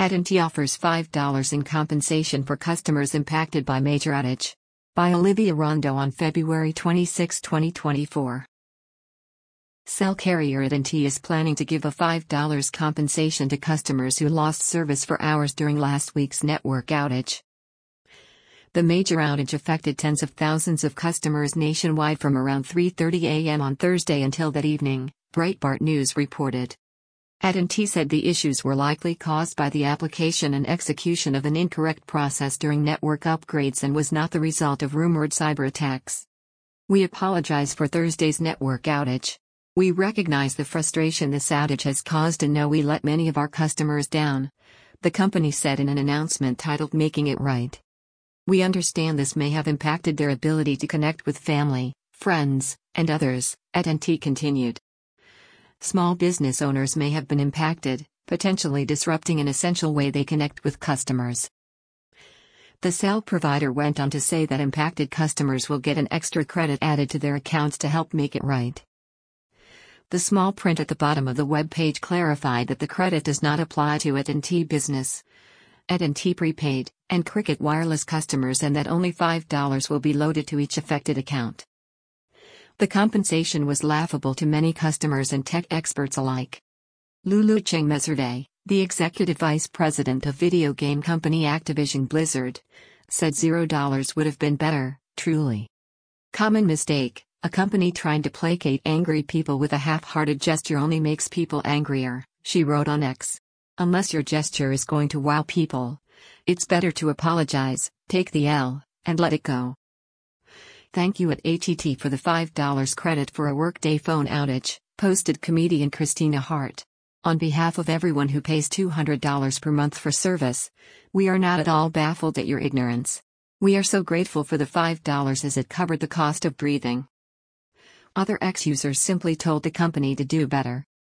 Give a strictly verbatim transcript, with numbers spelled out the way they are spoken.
at and T offers five dollars in compensation for customers impacted by major outage. By Olivia Rondo on February twenty-sixth, twenty twenty-four. Cell carrier at and T is planning to give a five dollars compensation to customers who lost service for hours during last week's network outage. The major outage affected tens of thousands of customers nationwide from around three thirty a m on Thursday until that evening, Breitbart News reported. at and T said the issues were likely caused by the application and execution of an incorrect process during network upgrades and was not the result of rumored cyber attacks. We apologize for Thursday's network outage. We recognize the frustration this outage has caused and know we let many of our customers down, the company said in an announcement titled Making It Right. We understand this may have impacted their ability to connect with family, friends, and others, at and T continued. Small business owners may have been impacted, potentially disrupting an essential way they connect with customers. The cell provider went on to say that impacted customers will get an extra credit added to their accounts to help make it right. The small print at the bottom of the web page clarified that the credit does not apply to at and T Business, at and T Prepaid, and Cricket Wireless customers, and that only five dollars will be loaded to each affected account. The compensation was laughable to many customers and tech experts alike. Lulu Cheng Mezzerde, the executive vice president of video game company Activision Blizzard, said zero dollars would have been better, truly. Common mistake, a company trying to placate angry people with a half-hearted gesture only makes people angrier, she wrote on X. Unless your gesture is going to wow people, it's better to apologize, take the L, and let it go. Thank you at A T T for the five dollars credit for a workday phone outage, posted comedian Christina Hart. On behalf of everyone who pays two hundred dollars per month for service, we are not at all baffled at your ignorance. We are so grateful for the five dollars as it covered the cost of breathing. Other X users simply told the company to do better.